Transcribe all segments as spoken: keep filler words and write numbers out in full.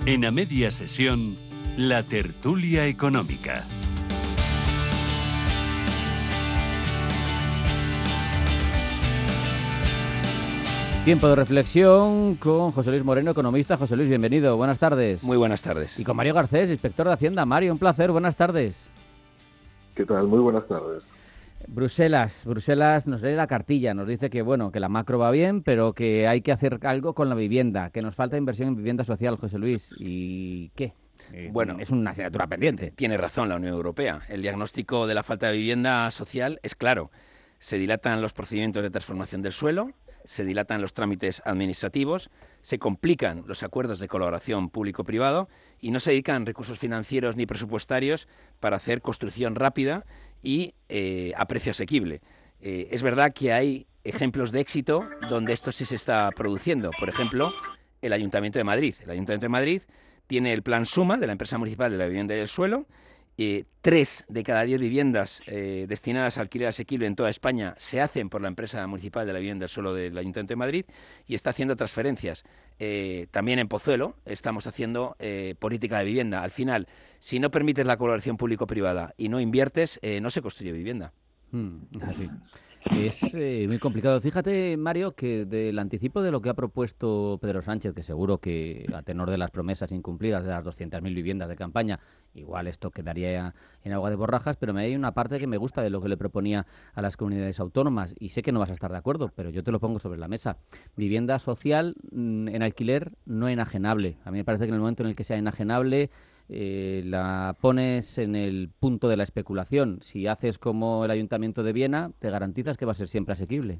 En A Media Sesión, la tertulia económica. Tiempo de reflexión con José Luis Moreno, economista. José Luis, bienvenido. Buenas tardes. Muy buenas tardes. Y con Mario Garcés, inspector de Hacienda. Mario, un placer. Buenas tardes. ¿Qué tal? Muy buenas tardes. Bruselas, Bruselas nos lee la cartilla, nos dice que bueno, que la macro va bien, pero que hay que hacer algo con la vivienda, que nos falta inversión en vivienda social, José Luis. ¿Y qué? Eh, Bueno, es una asignatura pendiente. Tiene razón la Unión Europea. El diagnóstico de la falta de vivienda social es claro. Se dilatan los procedimientos de transformación del suelo, se dilatan los trámites administrativos, se complican los acuerdos de colaboración público-privado y no se dedican recursos financieros ni presupuestarios para hacer construcción rápida y eh, a precio asequible. Eh, es verdad que hay ejemplos de éxito donde esto sí se está produciendo. Por ejemplo, el Ayuntamiento de Madrid. El Ayuntamiento de Madrid tiene el Plan Suma de la empresa municipal de la vivienda y del suelo. Eh, tres de cada diez viviendas eh, destinadas a alquiler asequible en toda España se hacen por la empresa municipal de la vivienda y del suelo del Ayuntamiento de Madrid y está haciendo transferencias. Eh, también en Pozuelo estamos haciendo eh, política de vivienda. Al final, si no permites la colaboración público-privada y no inviertes, eh, no se construye vivienda. Hmm, es así. Es eh, muy complicado. Fíjate, Mario, que del anticipo de lo que ha propuesto Pedro Sánchez, que seguro que a tenor de las promesas incumplidas de las doscientas mil viviendas de campaña, igual esto quedaría en agua de borrajas, pero me hay una parte que me gusta de lo que le proponía a las comunidades autónomas, y sé que no vas a estar de acuerdo, pero yo te lo pongo sobre la mesa. Vivienda social mmm, en alquiler no enajenable. A mí me parece que en el momento en el que sea enajenable, Eh, la pones en el punto de la especulación. Si haces como el Ayuntamiento de Viena, te garantizas que va a ser siempre asequible.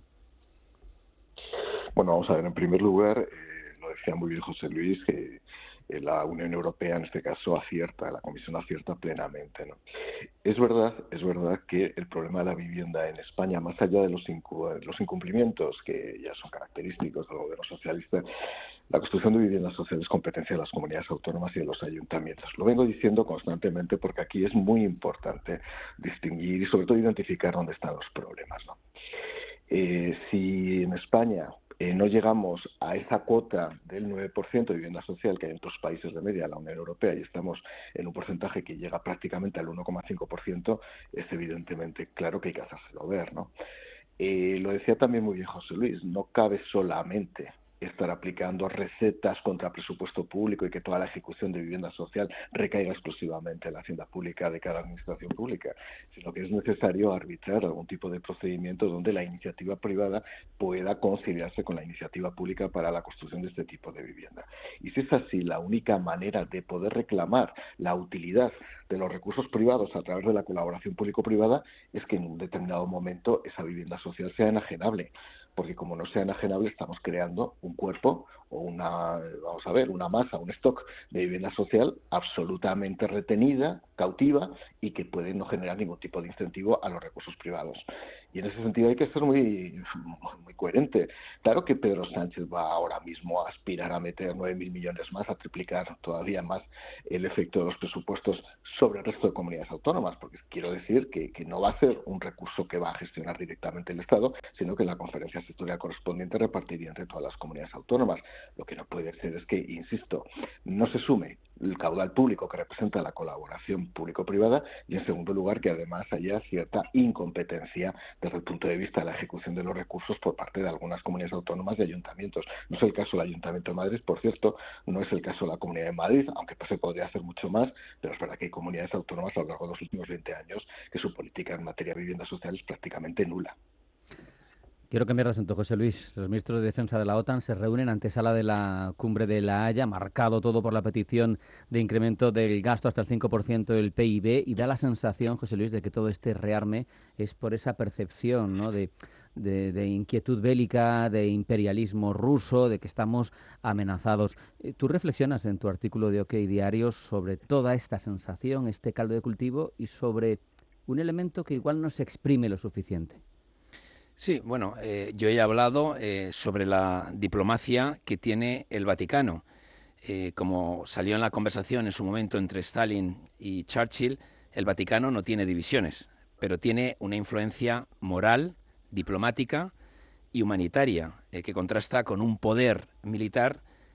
Bueno, vamos a ver, en primer lugar, eh, lo decía muy bien José Luis, que eh, la Unión Europea en este caso acierta, la Comisión acierta plenamente, ¿no? Es verdad, es verdad que el problema de la vivienda en España, más allá de los, incu- los incumplimientos que ya son característicos del gobierno socialista, la construcción de viviendas sociales es competencia de las comunidades autónomas y de los ayuntamientos. Lo vengo diciendo constantemente porque aquí es muy importante distinguir y sobre todo identificar dónde están los problemas, ¿no? Eh, si en España eh, no llegamos a esa cuota del nueve por ciento de vivienda social que hay en otros países de media de la Unión Europea y estamos en un porcentaje que llega prácticamente al uno coma cinco por ciento, es evidentemente claro que hay que hacérselo ver, ¿no? Eh, lo decía también muy bien José Luis, no cabe solamente estar aplicando recetas contra presupuesto público y que toda la ejecución de vivienda social recaiga exclusivamente en la hacienda pública de cada administración pública, sino que es necesario arbitrar algún tipo de procedimiento donde la iniciativa privada pueda conciliarse con la iniciativa pública para la construcción de este tipo de vivienda. Y si es así, la única manera de poder reclamar la utilidad de los recursos privados a través de la colaboración público-privada es que en un determinado momento esa vivienda social sea enajenable. Porque como no sea enajenable estamos creando un cuerpo o una, vamos a ver, una masa, un stock de vivienda social absolutamente retenida, cautiva y que puede no generar ningún tipo de incentivo a los recursos privados. Y en ese sentido hay que ser muy, muy coherente. Claro que Pedro Sánchez va ahora mismo a aspirar a meter nueve mil millones más, a triplicar todavía más el efecto de los presupuestos sobre el resto de comunidades autónomas, porque quiero decir que, que no va a ser un recurso que va a gestionar directamente el Estado, sino que la conferencia sectorial correspondiente repartiría entre todas las comunidades autónomas. Lo que no puede ser es que, insisto, no se sume el caudal público que representa la colaboración público-privada y, en segundo lugar, que además haya cierta incompetencia desde el punto de vista de la ejecución de los recursos por parte de algunas comunidades autónomas y ayuntamientos. No es el caso del Ayuntamiento de Madrid, por cierto, no es el caso de la Comunidad de Madrid, aunque se podría hacer mucho más, pero es verdad que hay comunidades autónomas a lo largo de los últimos veinte años que su política en materia de vivienda social es prácticamente nula. Quiero cambiar de asunto, José Luis. Los ministros de Defensa de la OTAN se reúnen antesala de la cumbre de La Haya, marcado todo por la petición de incremento del gasto hasta el cinco por ciento del P I B, y da la sensación, José Luis, de que todo este rearme es por esa percepción, ¿no?, de, de, de inquietud bélica, de imperialismo ruso, de que estamos amenazados. Tú reflexionas en tu artículo de OK Diario sobre toda esta sensación, este caldo de cultivo, y sobre un elemento que igual no se exprime lo suficiente. Sí, bueno, eh, yo he hablado eh, sobre la diplomacia que tiene el Vaticano. Eh, como salió en la conversación en su momento entre Stalin y Churchill, el Vaticano no tiene divisiones, pero tiene una influencia moral, diplomática y humanitaria, eh, que contrasta con un poder militar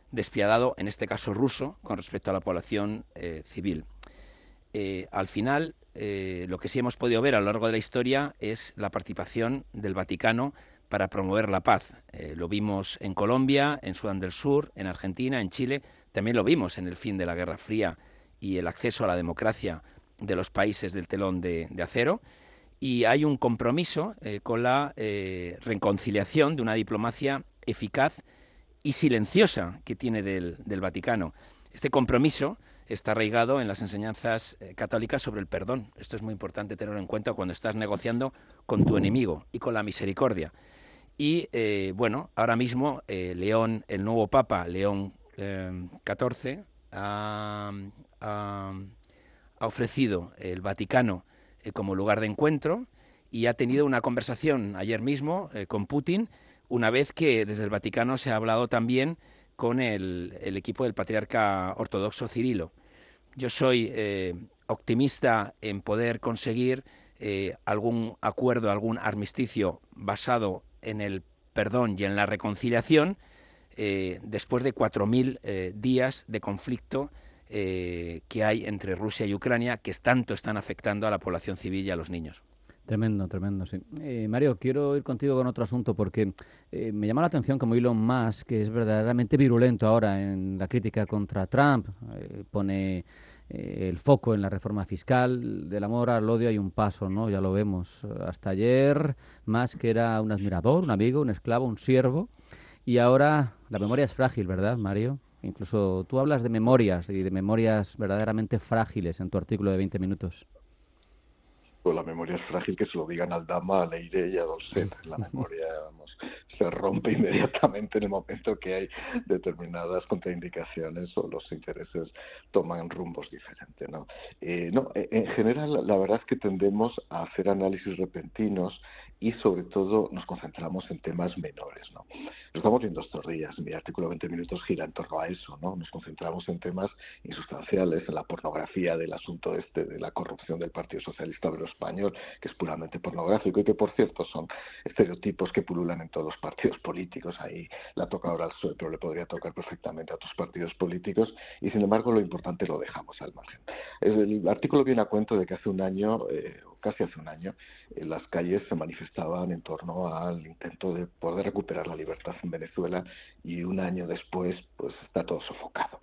despiadado, en este caso ruso, con respecto a la población eh, civil. Eh, al final, eh, lo que sí hemos podido ver a lo largo de la historia es la participación del Vaticano para promover la paz. Eh, lo vimos en Colombia, en Sudán del Sur, en Argentina, en Chile. También lo vimos en el fin de la Guerra Fría y el acceso a la democracia de los países del telón de, de acero. Y hay un compromiso eh, con la eh, reconciliación de una diplomacia eficaz y silenciosa que tiene del, del Vaticano. Este compromiso está arraigado en las enseñanzas eh, católicas sobre el perdón. Esto es muy importante tenerlo en cuenta cuando estás negociando con tu enemigo y con la misericordia. Y eh, bueno, ahora mismo eh, León, el nuevo Papa, León eh, catorce, ha, ha, ha ofrecido el Vaticano eh, como lugar de encuentro y ha tenido una conversación ayer mismo eh, con Putin, una vez que desde el Vaticano se ha hablado también con el, el equipo del patriarca ortodoxo Cirilo. Yo soy eh, optimista en poder conseguir eh, algún acuerdo, algún armisticio basado en el perdón y en la reconciliación eh, después de cuatro mil eh, días de conflicto eh, que hay entre Rusia y Ucrania, que tanto están afectando a la población civil y a los niños. Tremendo, tremendo, sí. Eh, Mario, quiero ir contigo con otro asunto porque eh, me llama la atención como Elon Musk, que es verdaderamente virulento ahora en la crítica contra Trump, eh, pone eh, el foco en la reforma fiscal. Del amor al odio hay un paso, ¿no? Ya lo vemos. Hasta ayer Musk era un admirador, un amigo, un esclavo, un siervo, y ahora la memoria es frágil, ¿verdad, Mario? Incluso tú hablas de memorias y de memorias verdaderamente frágiles en tu artículo de veinte minutos. La memoria es frágil, que se lo digan al Dama, a Leire y a Dolcet. La memoria, vamos, se rompe inmediatamente en el momento que hay determinadas contraindicaciones o los intereses toman rumbos diferentes, ¿no? Eh, no, en general, la verdad es que tendemos a hacer análisis repentinos y, sobre todo, nos concentramos en temas menores, ¿no? Lo estamos viendo estos días. Mi artículo veinte minutos gira en torno a eso, ¿no? Nos concentramos en temas insustanciales, en la pornografía del asunto este de la corrupción del Partido Socialista Obrero Español, que es puramente pornográfico y que, por cierto, son estereotipos que pululan en todos los partidos políticos. Ahí la toca ahora al P S O E, pero le podría tocar perfectamente a otros partidos políticos, y sin embargo lo importante lo dejamos al margen. El artículo viene a cuento de que hace un año, eh, casi hace un año, en las calles se manifestaban en torno al intento de poder recuperar la libertad en Venezuela, y un año después pues está todo sofocado.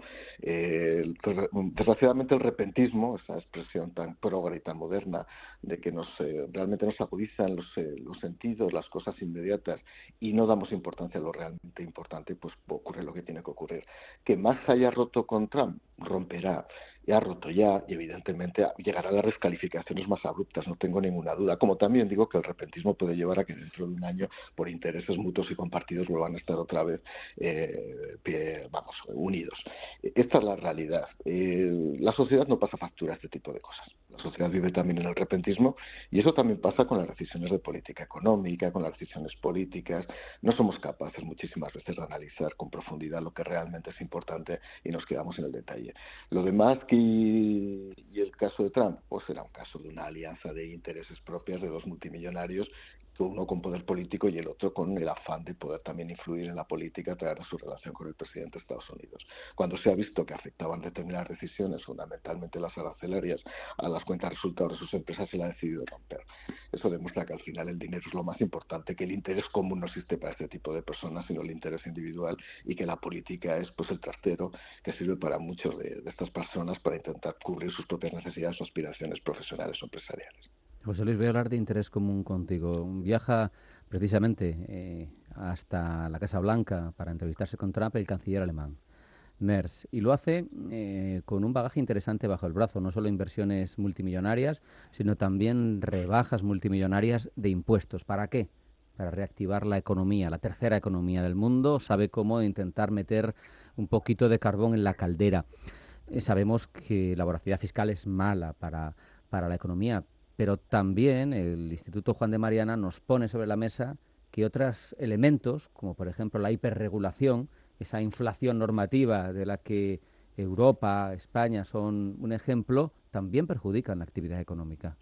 Eh, desgraciadamente el repentismo, esa expresión tan progre y tan moderna de que nos eh, realmente nos agudizan los, eh, los sentidos, las cosas inmediatas, y no damos importancia a lo realmente importante, pues ocurre lo que tiene que ocurrir. Que más haya roto con Trump, romperá. Ya ha roto ya, y evidentemente llegará a las descalificaciones más abruptas, no tengo ninguna duda. Como también digo que el repentismo puede llevar a que dentro de un año, por intereses mutuos y compartidos, vuelvan a estar otra vez eh, pie, vamos, unidos. Esta es la realidad. Eh, la sociedad no pasa factura a este tipo de cosas. La sociedad vive también en el repentismo, y eso también pasa con las decisiones de política económica, con las decisiones políticas. No somos capaces muchísimas veces de analizar con profundidad lo que realmente es importante y nos quedamos en el detalle. Lo demás que Y, y el caso de Trump, pues era un caso de una alianza de intereses propias de dos multimillonarios, uno con poder político y el otro con el afán de poder también influir en la política a través de su relación con el presidente de Estados Unidos. Cuando se ha visto que afectaban determinadas decisiones, fundamentalmente las arancelarias, a las cuentas de resultados de sus empresas, se la ha decidido romper. Eso demuestra que al final el dinero es lo más importante, que el interés común no existe para este tipo de personas, sino el interés individual, y que la política es pues el trastero que sirve para muchos de, de estas personas para intentar cubrir sus propias necesidades o aspiraciones profesionales o empresariales. José Luis, voy a hablar de interés común contigo. Viaja precisamente eh, hasta la Casa Blanca para entrevistarse con Trump el canciller alemán, Merz, y lo hace eh, con un bagaje interesante bajo el brazo, no solo inversiones multimillonarias, sino también rebajas multimillonarias de impuestos. ¿Para qué? Para reactivar la economía, la tercera economía del mundo. Sabe cómo intentar meter un poquito de carbón en la caldera. Eh, sabemos que la voracidad fiscal es mala para, para la economía, pero también el Instituto Juan de Mariana nos pone sobre la mesa que otros elementos, como por ejemplo la hiperregulación, esa inflación normativa de la que Europa, España son un ejemplo, también perjudican la actividad económica.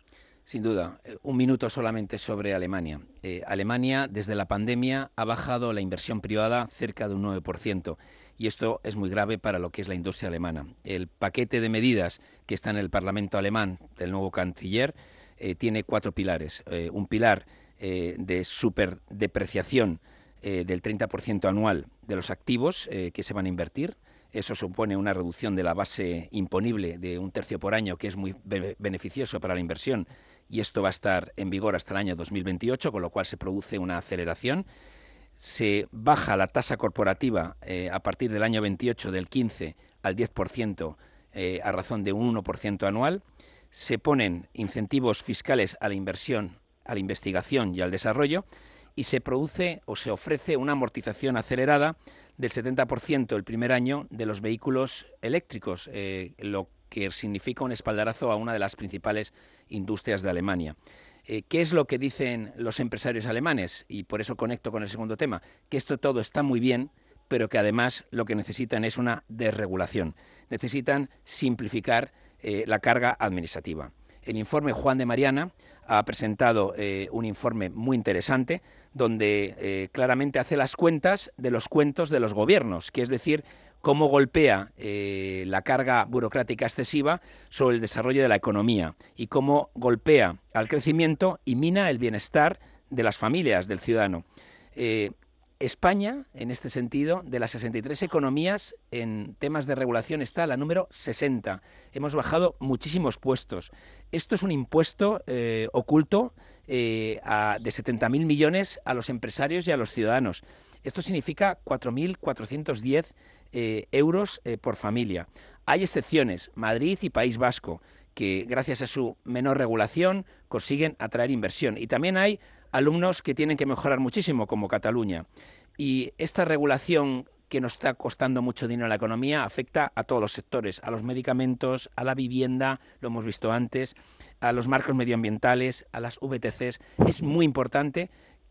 Sin duda. Un minuto solamente sobre Alemania. Eh, Alemania, desde la pandemia, ha bajado la inversión privada cerca de un nueve por ciento. Y esto es muy grave para lo que es la industria alemana. El paquete de medidas que está en el Parlamento alemán del nuevo canciller eh, tiene cuatro pilares. Eh, un pilar eh, de superdepreciación eh, del treinta por ciento anual de los activos eh, que se van a invertir. Eso supone una reducción de la base imponible de un tercio por año, que es muy be- beneficioso para la inversión, y esto va a estar en vigor hasta el año dos mil veintiocho, con lo cual se produce una aceleración. Se baja la tasa corporativa eh, a partir del año veintiocho del quince al diez por ciento eh, a razón de un uno por ciento anual. Se ponen incentivos fiscales a la inversión, a la investigación y al desarrollo, y se produce o se ofrece una amortización acelerada del setenta por ciento el primer año de los vehículos eléctricos, eh, lo que significa un espaldarazo a una de las principales industrias de Alemania. Eh, ¿Qué es lo que dicen los empresarios alemanes? Y por eso conecto con el segundo tema, que esto todo está muy bien, pero que además lo que necesitan es una desregulación. Necesitan simplificar eh, la carga administrativa. El informe Juan de Mariana ha presentado eh, un informe muy interesante donde eh, claramente hace las cuentas de los cuentos de los gobiernos, que es decir, cómo golpea eh, la carga burocrática excesiva sobre el desarrollo de la economía y cómo golpea al crecimiento y mina el bienestar de las familias, del ciudadano. Eh, España, en este sentido, de las sesenta y tres economías en temas de regulación está la número sesenta. Hemos bajado muchísimos puestos. Esto es un impuesto eh, oculto eh, a, de setenta mil millones a los empresarios y a los ciudadanos. Esto significa cuatro mil cuatrocientos diez eh, euros eh, por familia. Hay excepciones, Madrid y País Vasco, que gracias a su menor regulación consiguen atraer inversión. Y también hay alumnos que tienen que mejorar muchísimo, como Cataluña. Y esta regulación que nos está costando mucho dinero a la economía afecta a todos los sectores, a los medicamentos, a la vivienda, lo hemos visto antes, a los marcos medioambientales, a las V T Cs. Es muy importante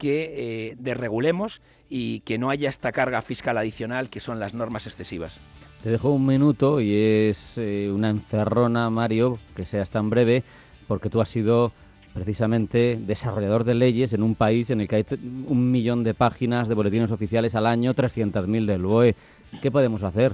que eh, desregulemos y que no haya esta carga fiscal adicional que son las normas excesivas. Te dejo un minuto y es eh, una encerrona, Mario, que seas tan breve, porque tú has sido precisamente desarrollador de leyes en un país en el que hay un millón de páginas de boletines oficiales al año, trescientas mil del B O E. ¿Qué podemos hacer?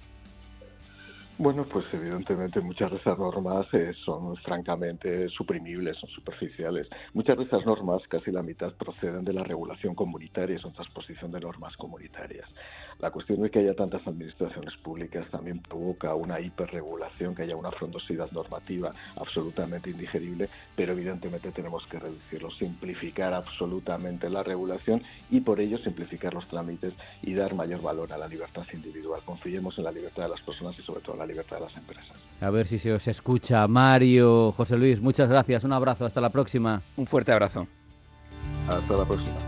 Bueno, pues evidentemente muchas de esas normas eh, son francamente suprimibles, son superficiales. Muchas de esas normas, casi la mitad, proceden de la regulación comunitaria, son transposición de normas comunitarias. La cuestión de que haya tantas administraciones públicas también provoca una hiperregulación, que haya una frondosidad normativa absolutamente indigerible, pero evidentemente tenemos que reducirlo, simplificar absolutamente la regulación y por ello simplificar los trámites y dar mayor valor a la libertad individual. Confiemos en la libertad de las personas y sobre todo en la libertad de las empresas. A ver si se os escucha. Mario, José Luis, muchas gracias. Un abrazo. Hasta la próxima. Un fuerte abrazo. Hasta la próxima.